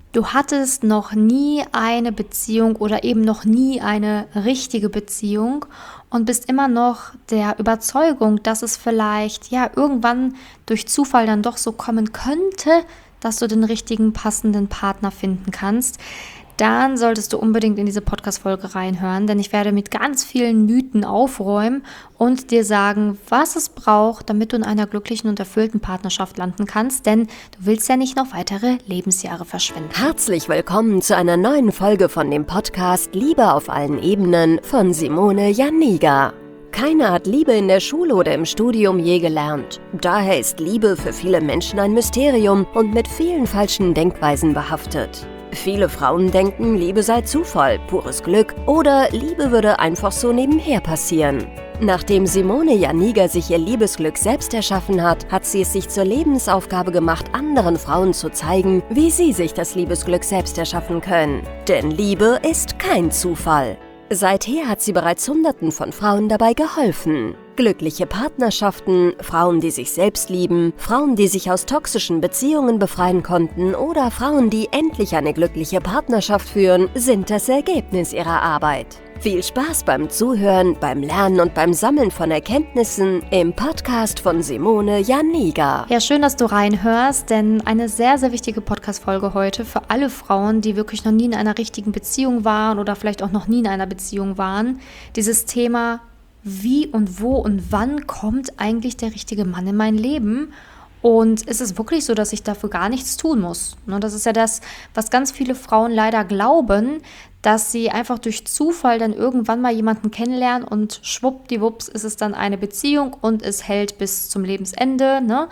Du hattest noch nie eine Beziehung oder eben noch nie eine richtige Beziehung und bist immer noch der Überzeugung, dass es vielleicht irgendwann durch Zufall dann doch so kommen könnte, dass du den richtigen passenden Partner finden kannst, dann solltest du unbedingt in diese Podcast-Folge reinhören, denn ich werde mit ganz vielen Mythen aufräumen und dir sagen, was es braucht, damit du in einer glücklichen und erfüllten Partnerschaft landen kannst, denn du willst ja nicht noch weitere Lebensjahre verschwenden. Herzlich willkommen zu einer neuen Folge von dem Podcast Liebe auf allen Ebenen von Simone Janiga. Keiner hat Liebe in der Schule oder im Studium je gelernt. Daher ist Liebe für viele Menschen ein Mysterium und mit vielen falschen Denkweisen behaftet. Viele Frauen denken, Liebe sei Zufall, pures Glück oder Liebe würde einfach so nebenher passieren. Nachdem Simone Janiga sich ihr Liebesglück selbst erschaffen hat, hat sie es sich zur Lebensaufgabe gemacht, anderen Frauen zu zeigen, wie sie sich das Liebesglück selbst erschaffen können. Denn Liebe ist kein Zufall. Seither hat sie bereits Hunderten von Frauen dabei geholfen. Glückliche Partnerschaften, Frauen, die sich selbst lieben, Frauen, die sich aus toxischen Beziehungen befreien konnten oder Frauen, die endlich eine glückliche Partnerschaft führen, sind das Ergebnis ihrer Arbeit. Viel Spaß beim Zuhören, beim Lernen und beim Sammeln von Erkenntnissen im Podcast von Simone Janiga. Ja, schön, dass du reinhörst, denn eine sehr, sehr wichtige Podcast-Folge heute für alle Frauen, die wirklich noch nie in einer richtigen Beziehung waren oder vielleicht auch noch nie in einer Beziehung waren. Dieses Thema, wie und wo und wann kommt eigentlich der richtige Mann in mein Leben? Und ist es wirklich so, dass ich dafür gar nichts tun muss? Das ist ja das, was ganz viele Frauen leider glauben, dass sie einfach durch Zufall dann irgendwann mal jemanden kennenlernen und schwuppdiwupps ist es dann eine Beziehung und es hält bis zum Lebensende. Ne?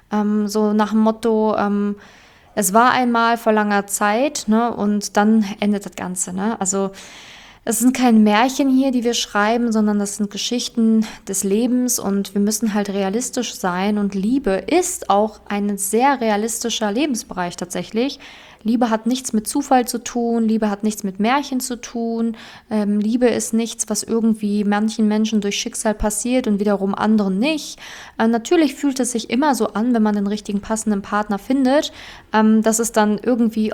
So nach dem Motto, es war einmal vor langer Zeit, ne? Und dann endet das Ganze. Ne? Also es sind keine Märchen hier, die wir schreiben, sondern das sind Geschichten des Lebens und wir müssen halt realistisch sein und Liebe ist auch ein sehr realistischer Lebensbereich tatsächlich. Liebe hat nichts mit Zufall zu tun, Liebe hat nichts mit Märchen zu tun, Liebe ist nichts, was irgendwie manchen Menschen durch Schicksal passiert und wiederum anderen nicht. Natürlich fühlt es sich immer so an, wenn man den richtigen passenden Partner findet, dass es dann irgendwie,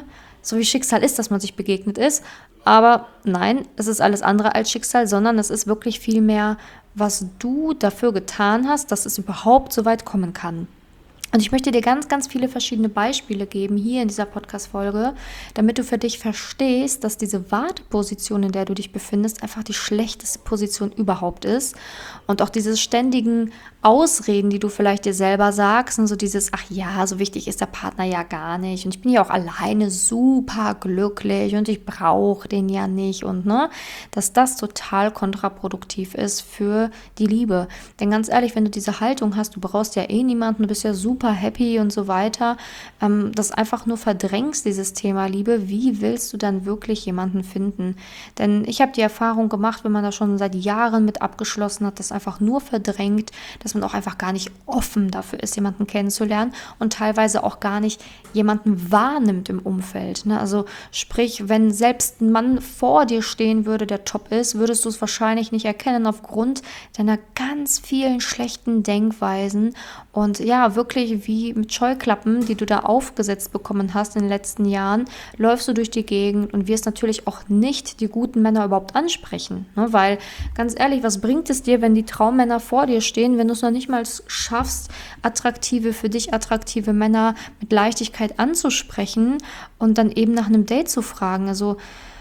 so wie Schicksal ist, dass man sich begegnet ist. Aber nein, es ist alles andere als Schicksal, sondern es ist wirklich viel mehr, was du dafür getan hast, dass es überhaupt so weit kommen kann. Und ich möchte dir ganz, ganz viele verschiedene Beispiele geben hier in dieser Podcast-Folge, damit du für dich verstehst, dass diese Warteposition, in der du dich befindest, einfach die schlechteste Position überhaupt ist. Und auch diese ständigen Ausreden, die du vielleicht dir selber sagst, und so dieses, ach ja, so wichtig ist der Partner ja gar nicht. Und ich bin ja auch alleine super glücklich und ich brauche den ja nicht. Und dass das total kontraproduktiv ist für die Liebe. Denn ganz ehrlich, wenn du diese Haltung hast, du brauchst ja eh niemanden, du bist ja super happy und so weiter, das einfach nur verdrängst, dieses Thema Liebe, wie willst du dann wirklich jemanden finden? Denn ich habe die Erfahrung gemacht, wenn man da schon seit Jahren mit abgeschlossen hat, das einfach nur verdrängt, dass man auch einfach gar nicht offen dafür ist, jemanden kennenzulernen und teilweise auch gar nicht jemanden wahrnimmt im Umfeld. Also sprich, wenn selbst ein Mann vor dir stehen würde, der top ist, würdest du es wahrscheinlich nicht erkennen aufgrund deiner ganz vielen schlechten Denkweisen und ja, wirklich wie mit Scheuklappen, die du da aufgesetzt bekommen hast in den letzten Jahren, läufst du durch die Gegend und wirst natürlich auch nicht die guten Männer überhaupt ansprechen. Weil, ganz ehrlich, was bringt es dir, wenn die Traummänner vor dir stehen, wenn du es noch nicht mal schaffst, für dich attraktive Männer mit Leichtigkeit anzusprechen und dann eben nach einem Date zu fragen? Also,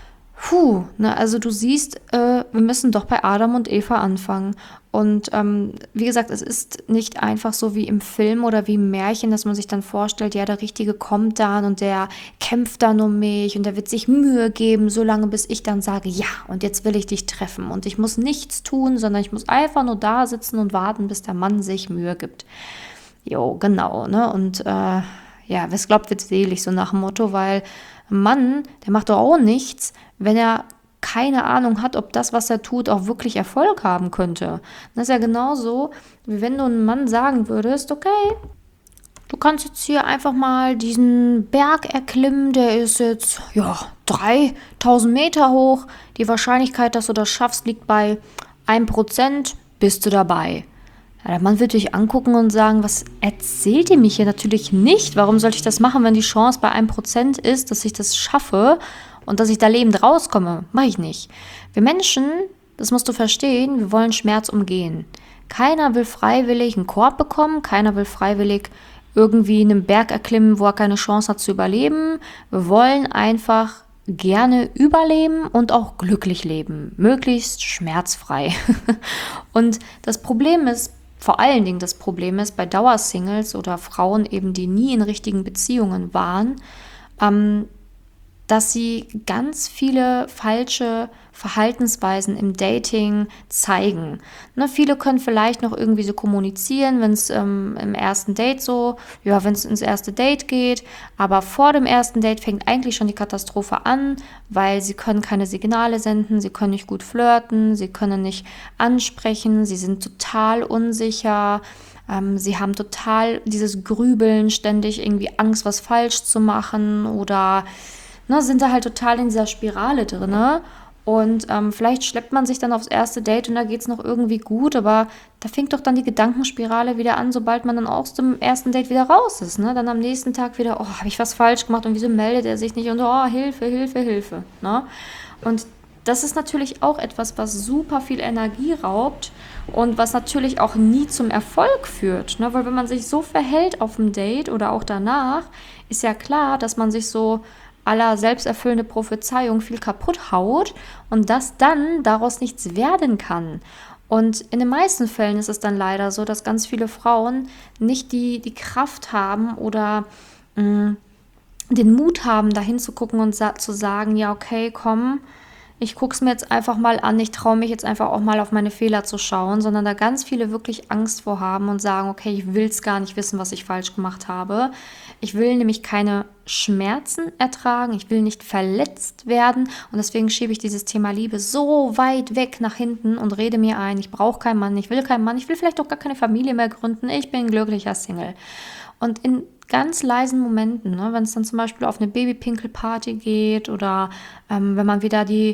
also du siehst, wir müssen doch bei Adam und Eva anfangen. Und wie gesagt, es ist nicht einfach so wie im Film oder wie im Märchen, dass man sich dann vorstellt, ja, der Richtige kommt dann und der kämpft dann um mich und der wird sich Mühe geben, solange bis ich dann sage, ja, und jetzt will ich dich treffen. Und ich muss nichts tun, sondern ich muss einfach nur da sitzen und warten, bis der Mann sich Mühe gibt. Jo, genau, ne? Und wer es glaubt, wird selig, so nach dem Motto, weil ein Mann, der macht doch auch nichts, wenn er keine Ahnung hat, ob das, was er tut, auch wirklich Erfolg haben könnte. Das ist ja genauso, wie wenn du einem Mann sagen würdest, okay, du kannst jetzt hier einfach mal diesen Berg erklimmen, der ist jetzt 3000 Meter hoch. Die Wahrscheinlichkeit, dass du das schaffst, liegt bei 1%, bist du dabei. Ja, der Mann wird dich angucken und sagen, was erzählt ihr mich hier? Natürlich nicht. Warum sollte ich das machen, wenn die Chance bei 1% ist, dass ich das schaffe und dass ich da lebend rauskomme? Mache ich nicht. Wir Menschen, das musst du verstehen, wir wollen Schmerz umgehen. Keiner will freiwillig einen Korb bekommen, keiner will freiwillig irgendwie einen Berg erklimmen, wo er keine Chance hat zu überleben. Wir wollen einfach gerne überleben und auch glücklich leben, möglichst schmerzfrei. Und das Problem ist, vor allen Dingen das Problem ist, bei Dauersingles oder Frauen eben, die nie in richtigen Beziehungen waren, dass sie ganz viele falsche Verhaltensweisen im Dating zeigen. Ne, viele können vielleicht noch irgendwie so kommunizieren, wenn es im ersten Date wenn es ins erste Date geht, aber vor dem ersten Date fängt eigentlich schon die Katastrophe an, weil sie können keine Signale senden, sie können nicht gut flirten, sie können nicht ansprechen, sie sind total unsicher, sie haben total dieses Grübeln, ständig irgendwie Angst, was falsch zu machen oder sind da halt total in dieser Spirale drin. Und vielleicht schleppt man sich dann aufs erste Date und da geht es noch irgendwie gut, aber da fängt doch dann die Gedankenspirale wieder an, sobald man dann aus dem ersten Date wieder raus ist. Ne? Dann am nächsten Tag wieder, habe ich was falsch gemacht und wieso meldet er sich nicht und Hilfe, Hilfe, Hilfe. Ne? Und das ist natürlich auch etwas, was super viel Energie raubt und was natürlich auch nie zum Erfolg führt. Ne? Weil wenn man sich so verhält auf dem Date oder auch danach, ist ja klar, dass man sich so aller selbsterfüllende Prophezeiung viel kaputt haut und dass dann daraus nichts werden kann. Und in den meisten Fällen ist es dann leider so, dass ganz viele Frauen nicht die Kraft haben oder den Mut haben, da hinzugucken und zu sagen, ja okay, komm, ich gucke es mir jetzt einfach mal an, ich traue mich jetzt einfach auch mal auf meine Fehler zu schauen, sondern da ganz viele wirklich Angst vor haben und sagen, okay, ich will es gar nicht wissen, was ich falsch gemacht habe. Ich will nämlich keine Schmerzen ertragen, ich will nicht verletzt werden und deswegen schiebe ich dieses Thema Liebe so weit weg nach hinten und rede mir ein, ich brauche keinen Mann, ich will vielleicht auch gar keine Familie mehr gründen, ich bin ein glücklicher Single. Und in ganz leisen Momenten, ne, wenn es dann zum Beispiel auf eine Babypinkelparty geht oder wenn man wieder die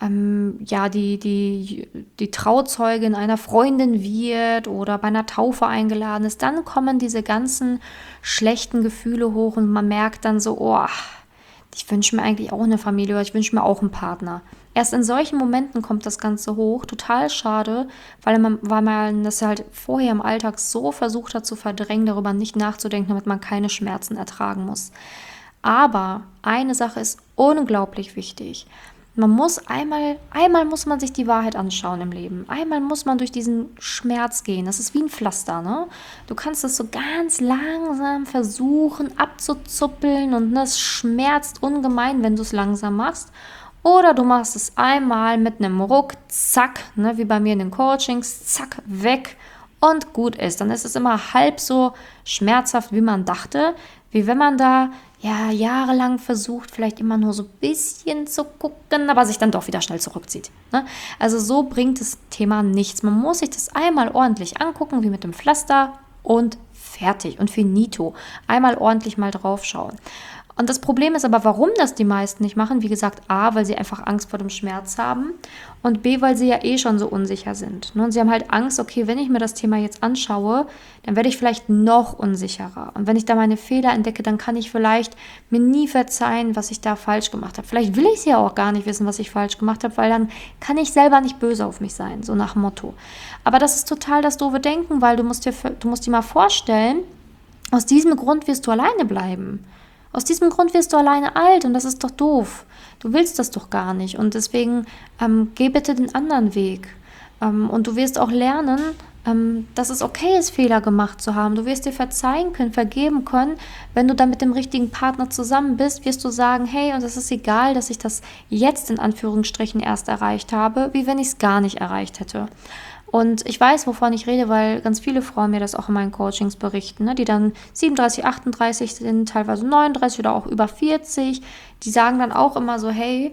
Trauzeugin einer Freundin wird oder bei einer Taufe eingeladen ist, dann kommen diese ganzen schlechten Gefühle hoch und man merkt dann so, ich wünsche mir eigentlich auch eine Familie oder ich wünsche mir auch einen Partner. Erst in solchen Momenten kommt das Ganze hoch, total schade, weil man das halt vorher im Alltag so versucht hat zu verdrängen, darüber nicht nachzudenken, damit man keine Schmerzen ertragen muss. Aber eine Sache ist unglaublich wichtig. Man muss einmal muss man sich die Wahrheit anschauen im Leben. Einmal muss man durch diesen Schmerz gehen. Das ist wie ein Pflaster, ne? Du kannst es so ganz langsam versuchen abzuzuppeln und das schmerzt ungemein, wenn du es langsam machst. Oder du machst es einmal mit einem Ruck, zack, ne, wie bei mir in den Coachings, zack, weg und gut ist. Dann ist es immer halb so schmerzhaft, wie man dachte, wie wenn man da jahrelang versucht, vielleicht immer nur so ein bisschen zu gucken, aber sich dann doch wieder schnell zurückzieht. Ne? Also so bringt das Thema nichts. Man muss sich das einmal ordentlich angucken, wie mit dem Pflaster und fertig und finito. Einmal ordentlich mal drauf schauen. Und das Problem ist aber, warum das die meisten nicht machen, wie gesagt, A, weil sie einfach Angst vor dem Schmerz haben und B, weil sie ja eh schon so unsicher sind. Und sie haben halt Angst, okay, wenn ich mir das Thema jetzt anschaue, dann werde ich vielleicht noch unsicherer. Und wenn ich da meine Fehler entdecke, dann kann ich vielleicht mir nie verzeihen, was ich da falsch gemacht habe. Vielleicht will ich es ja auch gar nicht wissen, was ich falsch gemacht habe, weil dann kann ich selber nicht böse auf mich sein, so nach dem Motto. Aber das ist total das doofe Denken, weil du musst dir mal vorstellen, aus diesem Grund wirst du alleine bleiben. Aus diesem Grund wirst du alleine alt und das ist doch doof. Du willst das doch gar nicht und deswegen geh bitte den anderen Weg. Und du wirst auch lernen, dass es okay ist, Fehler gemacht zu haben. Du wirst dir verzeihen können, vergeben können. Wenn du dann mit dem richtigen Partner zusammen bist, wirst du sagen, hey, und es ist egal, dass ich das jetzt in Anführungsstrichen erst erreicht habe, wie wenn ich es gar nicht erreicht hätte. Und ich weiß, wovon ich rede, weil ganz viele Frauen mir das auch in meinen Coachings berichten, ne, die dann 37, 38 sind, teilweise 39 oder auch über 40. Die sagen dann auch immer so, hey,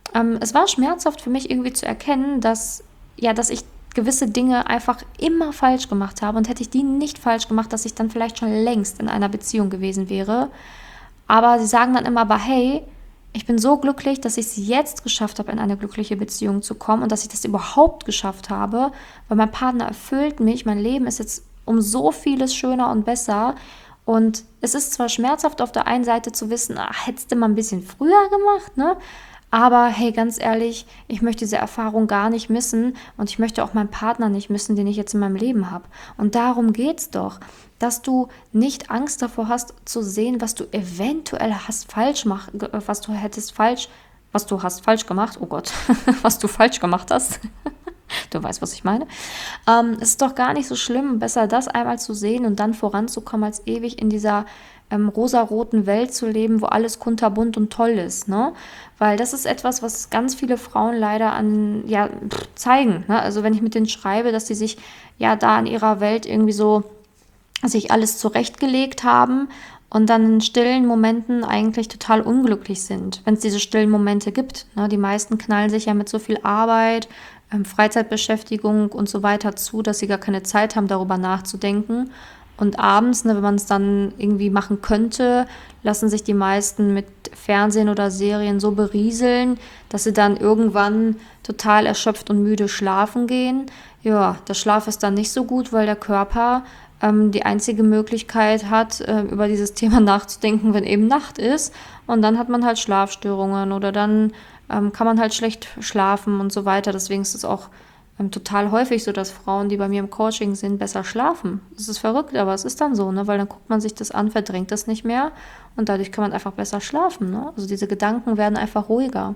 es war schmerzhaft für mich irgendwie zu erkennen, dass ich gewisse Dinge einfach immer falsch gemacht habe. Und hätte ich die nicht falsch gemacht, dass ich dann vielleicht schon längst in einer Beziehung gewesen wäre. Aber sie sagen dann immer, aber hey, ich bin so glücklich, dass ich es jetzt geschafft habe, in eine glückliche Beziehung zu kommen und dass ich das überhaupt geschafft habe, weil mein Partner erfüllt mich, mein Leben ist jetzt um so vieles schöner und besser. Und es ist zwar schmerzhaft auf der einen Seite zu wissen, hättest du mal ein bisschen früher gemacht, ne? Aber hey, ganz ehrlich, ich möchte diese Erfahrung gar nicht missen und ich möchte auch meinen Partner nicht missen, den ich jetzt in meinem Leben habe. Und darum geht's doch, dass du nicht Angst davor hast zu sehen, was du eventuell hast was du hast falsch gemacht, oh Gott, was du falsch gemacht hast. Du weißt, was ich meine. Es ist doch gar nicht so schlimm, besser das einmal zu sehen und dann voranzukommen, als ewig in dieser rosaroten Welt zu leben, wo alles kunterbunt und toll ist, ne? Weil das ist etwas, was ganz viele Frauen leider zeigen, ne? Also wenn ich mit denen schreibe, dass sie sich ja da in ihrer Welt irgendwie so sich alles zurechtgelegt haben und dann in stillen Momenten eigentlich total unglücklich sind, wenn es diese stillen Momente gibt, ne? Die meisten knallen sich ja mit so viel Arbeit, Freizeitbeschäftigung und so weiter zu, dass sie gar keine Zeit haben, darüber nachzudenken. Und abends, ne, wenn man es dann irgendwie machen könnte, lassen sich die meisten mit Fernsehen oder Serien so berieseln, dass sie dann irgendwann total erschöpft und müde schlafen gehen. Ja, der Schlaf ist dann nicht so gut, weil der Körper die einzige Möglichkeit hat, über dieses Thema nachzudenken, wenn eben Nacht ist. Und dann hat man halt Schlafstörungen oder dann kann man halt schlecht schlafen und so weiter. Deswegen ist es auch total häufig so, dass Frauen, die bei mir im Coaching sind, besser schlafen. Das ist verrückt, aber es ist dann so, ne? Weil dann guckt man sich das an, verdrängt das nicht mehr und dadurch kann man einfach besser schlafen, ne? Also diese Gedanken werden einfach ruhiger.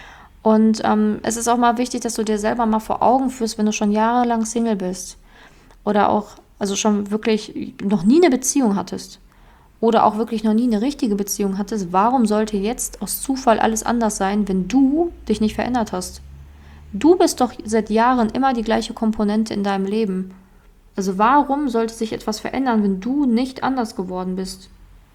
Und es ist auch mal wichtig, dass du dir selber mal vor Augen führst, wenn du schon jahrelang Single bist oder auch, also schon wirklich noch nie eine Beziehung hattest oder auch wirklich noch nie eine richtige Beziehung hattest, warum sollte jetzt aus Zufall alles anders sein, wenn du dich nicht verändert hast? Du bist doch seit Jahren immer die gleiche Komponente in deinem Leben. Also warum sollte sich etwas verändern, wenn du nicht anders geworden bist?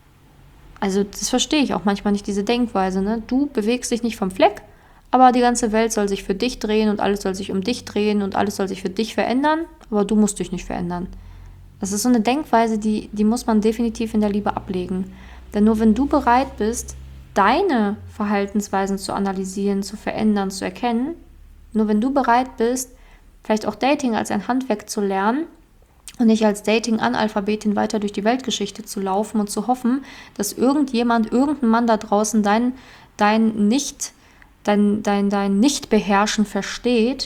Also das verstehe ich auch manchmal nicht, diese Denkweise, ne? Du bewegst dich nicht vom Fleck, aber die ganze Welt soll sich für dich drehen und alles soll sich um dich drehen und alles soll sich für dich verändern, aber du musst dich nicht verändern. Das ist so eine Denkweise, die muss man definitiv in der Liebe ablegen. Denn nur wenn du bereit bist, deine Verhaltensweisen zu analysieren, zu verändern, zu erkennen, nur wenn du bereit bist, vielleicht auch Dating als ein Handwerk zu lernen und nicht als Dating-Analphabetin weiter durch die Weltgeschichte zu laufen und zu hoffen, dass irgendein Mann da draußen dein Nicht-Beherrschen versteht,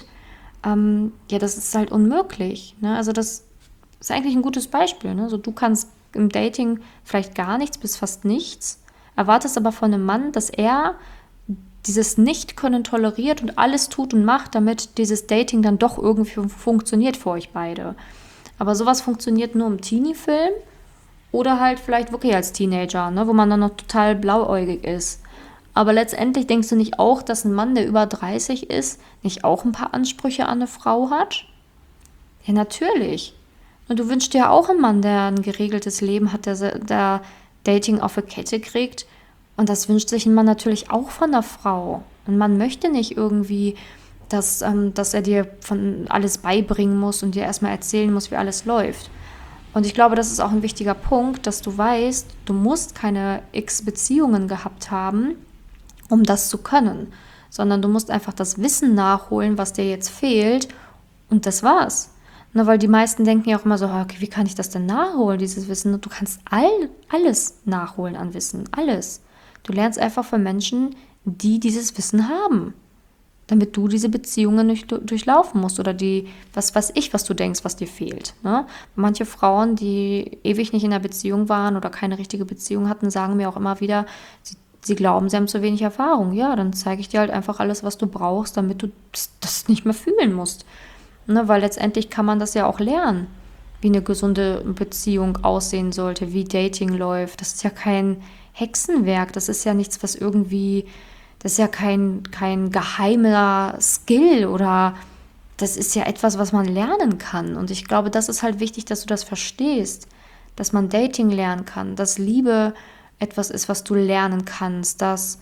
ja, das ist halt unmöglich, ne? Also das ist eigentlich ein gutes Beispiel, ne? So, du kannst im Dating vielleicht gar nichts bis fast nichts, erwartest aber von einem Mann, dass er dieses Nicht-Können toleriert und alles tut und macht, damit dieses Dating dann doch irgendwie funktioniert für euch beide. Aber sowas funktioniert nur im Teenie-Film oder halt vielleicht wirklich als Teenager, ne, wo man dann noch total blauäugig ist. Aber letztendlich denkst du nicht auch, dass ein Mann, der über 30 ist, nicht auch ein paar Ansprüche an eine Frau hat? Ja, natürlich. Und du wünschst dir ja auch einen Mann, der ein geregeltes Leben hat, der Dating auf die Kette kriegt. Und das wünscht sich ein Mann natürlich auch von der Frau. Ein Mann möchte nicht irgendwie, dass er dir von alles beibringen muss und dir erstmal erzählen muss, wie alles läuft. Und ich glaube, das ist auch ein wichtiger Punkt, dass du weißt, du musst keine X-Beziehungen gehabt haben, um das zu können. Sondern du musst einfach das Wissen nachholen, was dir jetzt fehlt. Und das war's. Na, weil die meisten denken ja auch immer so, okay, wie kann ich das denn nachholen, dieses Wissen? Und du kannst alles nachholen an Wissen, alles. Du lernst einfach von Menschen, die dieses Wissen haben, damit du diese Beziehungen nicht durchlaufen musst oder was du denkst, was dir fehlt. Ne? Manche Frauen, die ewig nicht in einer Beziehung waren oder keine richtige Beziehung hatten, sagen mir auch immer wieder, sie glauben, sie haben zu wenig Erfahrung. Ja, dann zeige ich dir halt einfach alles, was du brauchst, damit du das nicht mehr fühlen musst. Ne? Weil letztendlich kann man das ja auch lernen, wie eine gesunde Beziehung aussehen sollte, wie Dating läuft. Das ist ja kein Hexenwerk, das ist ja nichts, was irgendwie, das ist ja kein geheimer Skill oder das ist ja etwas, was man lernen kann. Und ich glaube, das ist halt wichtig, dass du das verstehst, dass man Dating lernen kann, dass Liebe etwas ist, was du lernen kannst, dass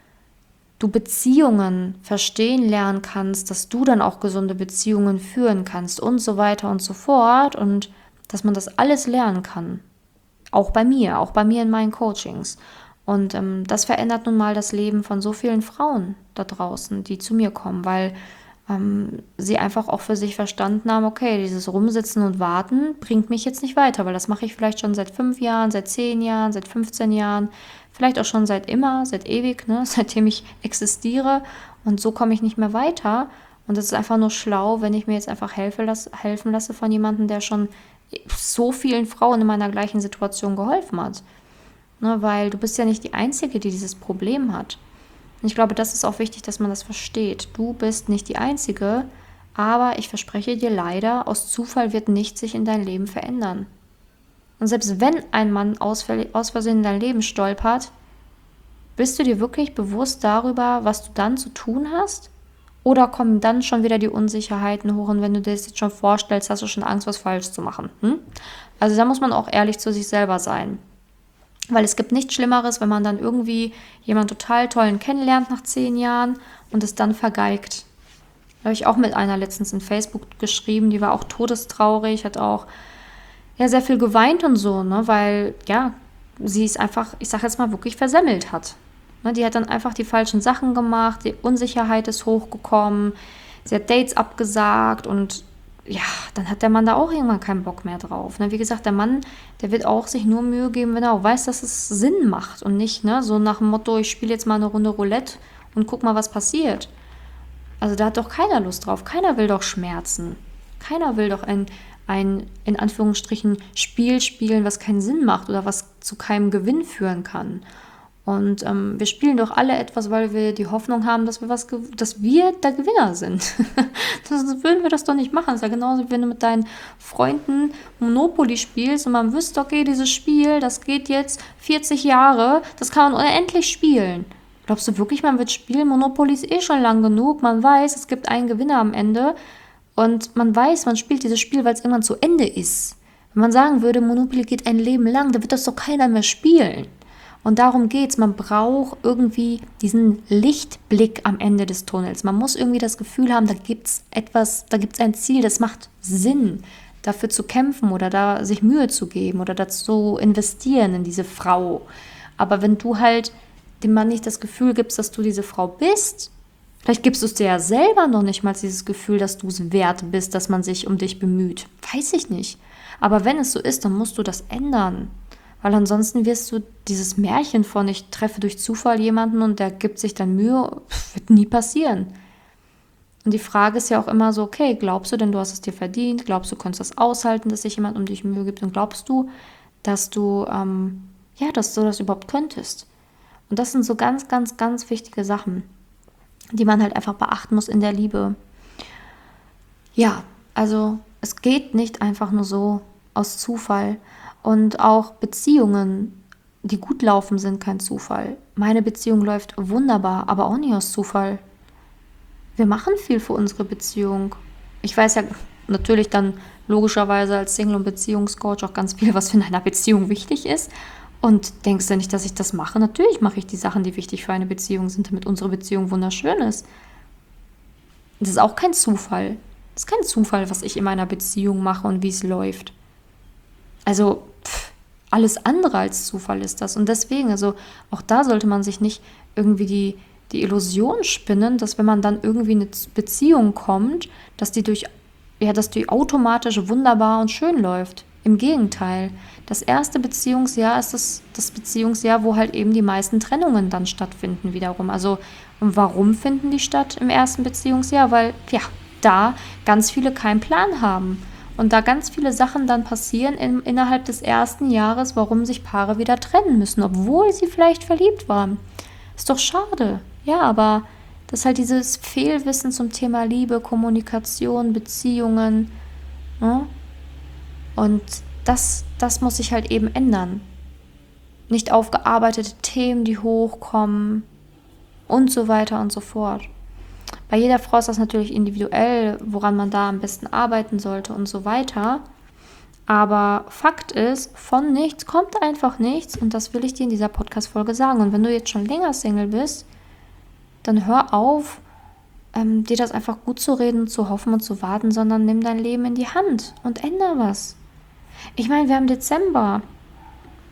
du Beziehungen verstehen lernen kannst, dass du dann auch gesunde Beziehungen führen kannst und so weiter und so fort und dass man das alles lernen kann. Auch bei mir in meinen Coachings. Und das verändert nun mal das Leben von so vielen Frauen da draußen, die zu mir kommen, weil sie einfach auch für sich verstanden haben, okay, dieses Rumsitzen und Warten bringt mich jetzt nicht weiter, weil das mache ich vielleicht schon seit 5 Jahren, seit 10 Jahren, seit 15 Jahren, vielleicht auch schon seit immer, seit ewig, ne, seitdem ich existiere, und so komme ich nicht mehr weiter. Und es ist einfach nur schlau, wenn ich mir jetzt einfach helfen lasse von jemandem, der schon so vielen Frauen in meiner gleichen Situation geholfen hat. Ne, weil du bist ja nicht die Einzige, die dieses Problem hat. Und ich glaube, das ist auch wichtig, dass man das versteht. Du bist nicht die Einzige, aber ich verspreche dir leider, aus Zufall wird nichts sich in dein Leben verändern. Und selbst wenn ein Mann aus Versehen in dein Leben stolpert, bist du dir wirklich bewusst darüber, was du dann zu tun hast? Oder kommen dann schon wieder die Unsicherheiten hoch, und wenn du dir das jetzt schon vorstellst, hast du schon Angst, was falsch zu machen? Also da muss man auch ehrlich zu sich selber sein. Weil es gibt nichts Schlimmeres, wenn man dann irgendwie jemanden total tollen kennenlernt nach 10 Jahren und es dann vergeigt. Da habe ich auch mit einer letztens in Facebook geschrieben, die war auch todestraurig, hat auch sehr viel geweint und so, ne, weil sie es einfach, ich sage jetzt mal, wirklich versemmelt hat. Ne, die hat dann einfach die falschen Sachen gemacht, die Unsicherheit ist hochgekommen, sie hat Dates abgesagt, und dann hat der Mann da auch irgendwann keinen Bock mehr drauf. Ne? Wie gesagt, der Mann, der wird auch sich nur Mühe geben, wenn er auch weiß, dass es Sinn macht und nicht, ne, so nach dem Motto, ich spiele jetzt mal eine Runde Roulette und guck mal, was passiert. Also da hat doch keiner Lust drauf. Keiner will doch Schmerzen. Keiner will doch ein in Anführungsstrichen Spiel spielen, was keinen Sinn macht oder was zu keinem Gewinn führen kann. Und wir spielen doch alle etwas, weil wir die Hoffnung haben, dass wir der Gewinner sind. Sonst würden wir das doch nicht machen. Das ist ja genauso, wie wenn du mit deinen Freunden Monopoly spielst und man wüsste, okay, dieses Spiel, das geht jetzt 40 Jahre, das kann man unendlich spielen. Glaubst du wirklich, man wird spielen? Monopoly ist eh schon lang genug. Man weiß, es gibt einen Gewinner am Ende. Und man weiß, man spielt dieses Spiel, weil es irgendwann zu Ende ist. Wenn man sagen würde, Monopoly geht ein Leben lang, dann wird das doch keiner mehr spielen. Und darum geht's. Man braucht irgendwie diesen Lichtblick am Ende des Tunnels. Man muss irgendwie das Gefühl haben, da gibt's ein Ziel, das macht Sinn, dafür zu kämpfen oder da sich Mühe zu geben oder dazu investieren in diese Frau. Aber wenn du halt dem Mann nicht das Gefühl gibst, dass du diese Frau bist, vielleicht gibst du es dir ja selber noch nicht mal dieses Gefühl, dass du es wert bist, dass man sich um dich bemüht. Weiß ich nicht. Aber wenn es so ist, dann musst du das ändern. Weil ansonsten wirst du dieses Märchen von ich treffe durch Zufall jemanden und der gibt sich dann Mühe, wird nie passieren. Und die Frage ist ja auch immer so, okay, glaubst du denn, du hast es dir verdient? Glaubst du, kannst das aushalten, dass sich jemand um dich Mühe gibt? Und glaubst du, dass du das überhaupt könntest? Und das sind so ganz, ganz, ganz wichtige Sachen, die man halt einfach beachten muss in der Liebe. Ja, also es geht nicht einfach nur so aus Zufall. Und auch Beziehungen, die gut laufen, sind kein Zufall. Meine Beziehung läuft wunderbar, aber auch nicht aus Zufall. Wir machen viel für unsere Beziehung. Ich weiß ja natürlich dann logischerweise als Single- und Beziehungscoach auch ganz viel, was in einer Beziehung wichtig ist. Und denkst du nicht, dass ich das mache? Natürlich mache ich die Sachen, die wichtig für eine Beziehung sind, damit unsere Beziehung wunderschön ist. Das ist auch kein Zufall. Das ist kein Zufall, was ich in meiner Beziehung mache und wie es läuft. Also alles andere als Zufall ist das. Und deswegen, also auch da sollte man sich nicht irgendwie die Illusion spinnen, dass wenn man dann irgendwie in eine Beziehung kommt, dass die automatisch wunderbar und schön läuft. Im Gegenteil. Das erste Beziehungsjahr ist das Beziehungsjahr, wo halt eben die meisten Trennungen dann stattfinden wiederum. Also und warum finden die statt im ersten Beziehungsjahr? Weil da ganz viele keinen Plan haben. Und da ganz viele Sachen dann passieren innerhalb des ersten Jahres, warum sich Paare wieder trennen müssen, obwohl sie vielleicht verliebt waren. Ist doch schade. Ja, aber das ist halt dieses Fehlwissen zum Thema Liebe, Kommunikation, Beziehungen. Ne? Und das muss sich halt eben ändern. Nicht aufgearbeitete Themen, die hochkommen und so weiter und so fort. Bei jeder Frau ist das natürlich individuell, woran man da am besten arbeiten sollte und so weiter. Aber Fakt ist, von nichts kommt einfach nichts und das will ich dir in dieser Podcast-Folge sagen. Und wenn du jetzt schon länger Single bist, dann hör auf, dir das einfach gut zu reden, zu hoffen und zu warten, sondern nimm dein Leben in die Hand und ändere was. Ich meine, wir haben Dezember.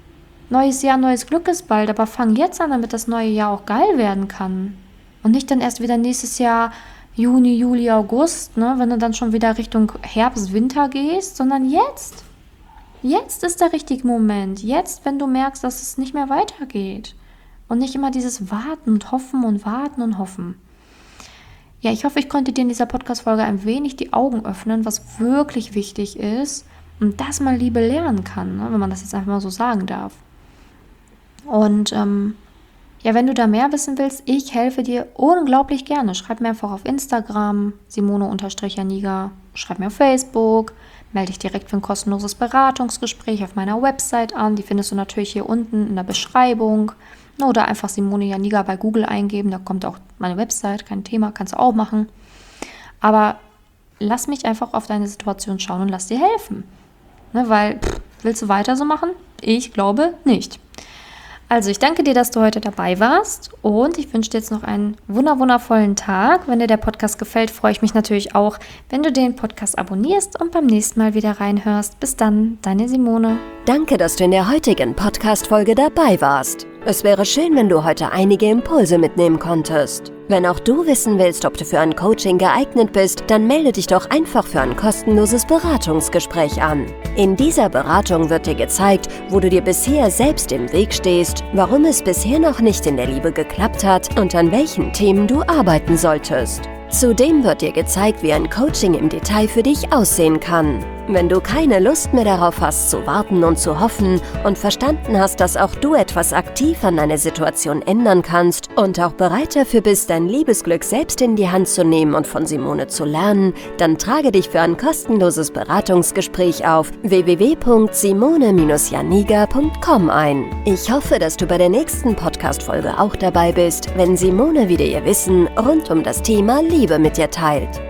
neues Jahr, neues Glück ist bald, aber fang jetzt an, damit das neue Jahr auch geil werden kann. Und nicht dann erst wieder nächstes Jahr Juni, Juli, August, ne, wenn du dann schon wieder Richtung Herbst, Winter gehst, sondern jetzt. Jetzt ist der richtige Moment. Jetzt, wenn du merkst, dass es nicht mehr weitergeht. Und nicht immer dieses Warten und Hoffen und Warten und Hoffen. Ja, ich hoffe, ich konnte dir in dieser Podcast-Folge ein wenig die Augen öffnen, was wirklich wichtig ist und dass man Liebe lernen kann, ne, wenn man das jetzt einfach mal so sagen darf. Und ja, wenn du da mehr wissen willst, ich helfe dir unglaublich gerne. Schreib mir einfach auf Instagram, Simone_Janiga, schreib mir auf Facebook, melde dich direkt für ein kostenloses Beratungsgespräch auf meiner Website an. Die findest du natürlich hier unten in der Beschreibung. Oder einfach Simone Janiga bei Google eingeben, da kommt auch meine Website, kein Thema, kannst du auch machen. Aber lass mich einfach auf deine Situation schauen und lass dir helfen. Ne, weil, willst du weiter so machen? Ich glaube nicht. Also ich danke dir, dass du heute dabei warst und ich wünsche dir jetzt noch einen wundervollen Tag. Wenn dir der Podcast gefällt, freue ich mich natürlich auch, wenn du den Podcast abonnierst und beim nächsten Mal wieder reinhörst. Bis dann, deine Simone. Danke, dass du in der heutigen Podcast-Folge dabei warst. Es wäre schön, wenn du heute einige Impulse mitnehmen konntest. Wenn auch du wissen willst, ob du für ein Coaching geeignet bist, dann melde dich doch einfach für ein kostenloses Beratungsgespräch an. In dieser Beratung wird dir gezeigt, wo du dir bisher selbst im Weg stehst, warum es bisher noch nicht in der Liebe geklappt hat und an welchen Themen du arbeiten solltest. Zudem wird dir gezeigt, wie ein Coaching im Detail für dich aussehen kann. Wenn du keine Lust mehr darauf hast, zu warten und zu hoffen und verstanden hast, dass auch du etwas aktiv an deiner Situation ändern kannst und auch bereit dafür bist, dein Liebesglück selbst in die Hand zu nehmen und von Simone zu lernen, dann trage dich für ein kostenloses Beratungsgespräch auf www.simone-janiga.com ein. Ich hoffe, dass du bei der nächsten Podcast-Folge auch dabei bist, wenn Simone wieder ihr Wissen rund um das Thema Liebe mit dir teilt.